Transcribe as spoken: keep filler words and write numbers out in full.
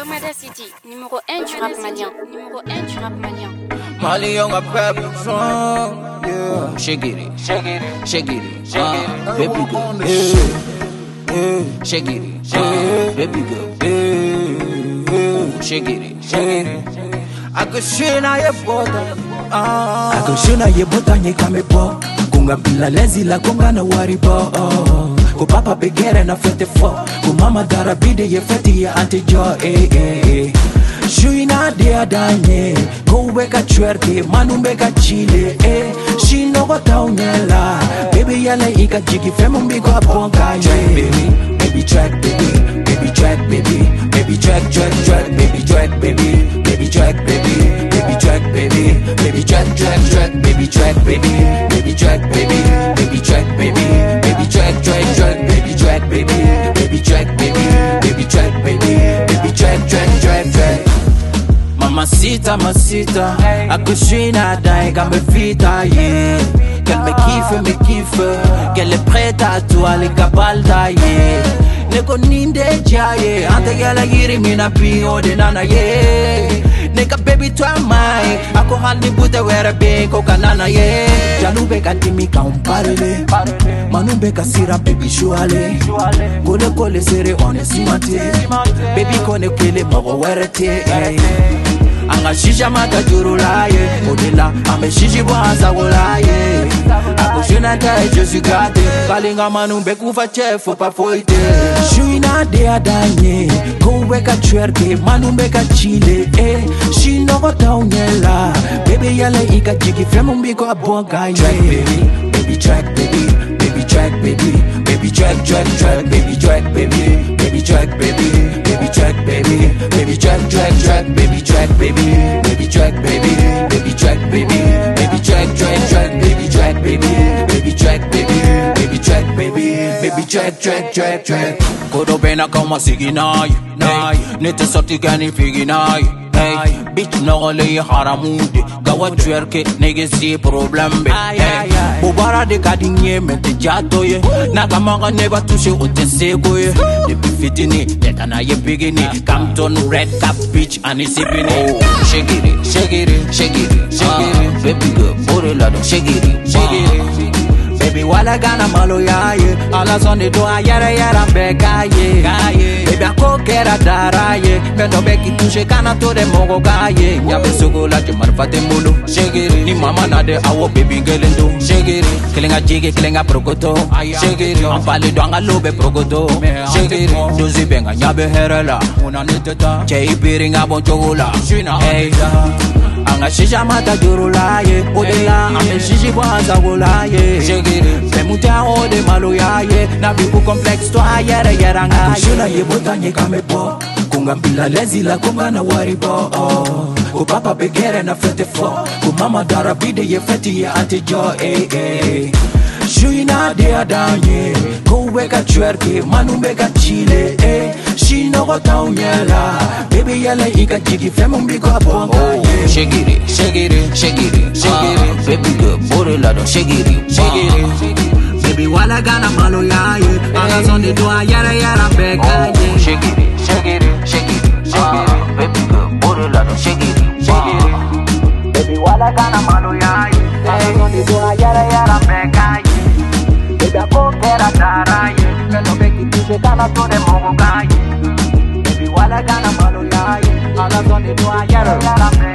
Lomada City, numéro un du rap malien. Numéro un du rap malien. Mali young a pep song, yeah. Shake it, shake it, shake it, shake it, baby girl, yeah. Shake it, shake it, baby girl, yeah. Shake it, shake it. I could share na ye bota, I could share na ye bota nye kame po. Kunga bila lezi la kunga na wari po. Ko papa begere na fete fo. Ko mama dara bide ye fete ye anti jo, eh eh eh. Shui na dea danye, go weka chwerte, manu meka chile, eh. She no go taunela, baby yale ika jigi femu mbigo aponka, yeah. Baby track, baby, baby track, baby, baby track, track, track, baby track, baby, baby track, baby, baby track, baby, baby track, track, track, baby track, baby, baby track, baby, baby track, baby, baby track, track, track, baby track, baby, baby track, baby, baby track, baby, baby track, track, track, track. Mamacita, mamacita, accouchina dai gambe vita, yeah. Qu'elle me kiffe, me kiffe, qu'elle est prête à tout aller cabalda, yeah. Neko ninde jaye, ante gala yiri mina pio de nana, yeah. Neka baby to mai, ako handi bute wera be ko kanana, yeah. Janube katimi ka umparele, manube kasira baby shuale, kole kole sere onesimate, baby kone kwele mogo werete, yeah. Anga shisha mata jurula ye, odela ame shishi bwaza wola ye. Ako shuna tae josi gade, kalinga manu beku fa chefo pa foite. Shuina dea danye, go weka chwerte, manu beka chile, eh. She no go taunela, baby yale ika jigi femu mbiko abonga ye. Track baby, baby track baby, baby track baby, baby track track track, baby track baby, baby track baby, baby track baby, baby track track track, baby track baby. Baby track, baby, baby track, baby, baby track, track, track, baby track, baby, baby track, baby, baby track, baby, baby track, track, track, track. Kodo bena kama siginay, nay, nete sorti gani figinay, hey, bitch no le haramude, gawa twerke negesi problem be, hey, bubara de kadinye mente jato ye, nakamanga neba touche otese koye, depuis fitini, teta na ye bigini, Campton red cap bitch anisipini. Shake it, shake it, shake it, shake it, baby girl, body lado, shake it, shake it. Baby wala gana malo ya ye, ala sonde do a yara yara beka ye, baby ako kera dara ye, kendo beki touche kana to de mogo ga ye, nyabe sugo la jemar fate mulu, shake it, ni mama na de awo baby girl endo, shake it, kilinga jige kilinga prokoto, shake it, ampale do anga lobe prokoto, shake it, dozi benga nyabe herala, una neteta, chei piringa bon chogola, hey. Anga shisha mata jurula ye, odela ame shishi bwaza wola ye. Shake it, femuta ode malo ya ye, na biku complex to a yere yere nga ye. Shuna ye bota nye kame po, kunga bila lezi la kunga na wari po. Ko papa begere na fete fo, ko mama dara bide ye fete ye anti jo, eh eh. Shuina dea danye, go weka chwerke, manu beka chile, eh. She no go taunela, baby yale ika jigi femu mbiko abonga, yeah. Shake it, shake it, shake it, shake it, baby girl, body lado, shake it, shake it. Baby wala gana malo ya ye, ala sonde do a yara yara beka, yeah. Shake it, shake it, shake it, shake it, baby girl, body lado, shake it, shake it. Baby wala gana malo ya ye, ala sonde do a yara yara beka, yeah. Baby ako kera dara ye, kendo beki touche kana to de mogo ga ye. Baby wala gana malo ya ye, ala sonde do a yara yara beka.